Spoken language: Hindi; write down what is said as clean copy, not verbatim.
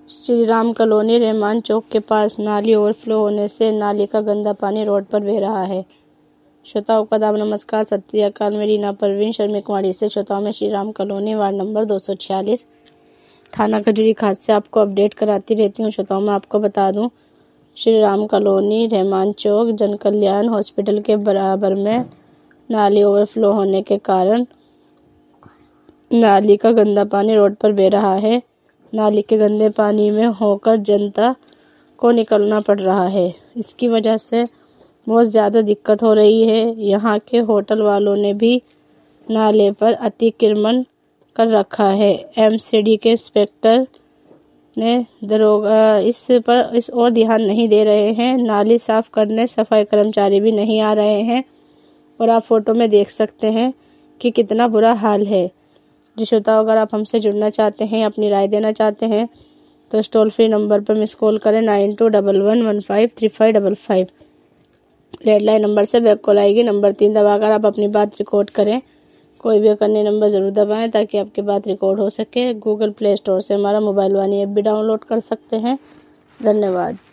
श्री राम कॉलोनी रहमान चौक के पास नाली ओवरफ्लो होने से नाली का गंदा पानी रोड पर बह रहा है। श्रोताओं का आदाब, नमस्कार, सत श्री अकाल। मैं रीना परवीन शर्मिक वाड़ी से श्रोताओं में Shri Ram colony ward number 246 थाना खजूरी खास से आपको अपडेट कराती रहती हूँ। श्रोताओं में आपको बता दूँ, श्री राम कॉलोनी रहमान चौक जन कल्याण हॉस्पिटल के बराबर में नाली ओवरफ्लो होने के कारण नाली का गंदा पानी रोड पर बह रहा है। नाली के गंदे पानी में होकर जनता को निकलना पड़ रहा है। इसकी वजह से बहुत ज़्यादा दिक्कत हो रही है। यहाँ के होटल वालों ने भी नाले पर अतिक्रमण कर रखा है। एमसीडी के इंस्पेक्टर ने दरोगा इस ओर ध्यान नहीं दे रहे हैं। नाली साफ करने सफाई कर्मचारी भी नहीं आ रहे हैं और आप फोटो में देख सकते हैं कि कितना बुरा हाल है। जी श्रोताओ, अगर आप हमसे जुड़ना चाहते हैं, अपनी राय देना चाहते हैं तो इस टोल फ्री नंबर पर मिस कॉल करें 9211153555। लैंडलाइन नंबर से बैक कॉल आएगी। नंबर 3 दबाकर आप अपनी बात रिकॉर्ड करें। कोई भी अन्य नंबर ज़रूर दबाएं ताकि आपकी बात रिकॉर्ड हो सके। गूगल प्ले स्टोर से हमारा मोबाइल वानी ऐप भी डाउनलोड कर सकते हैं। धन्यवाद।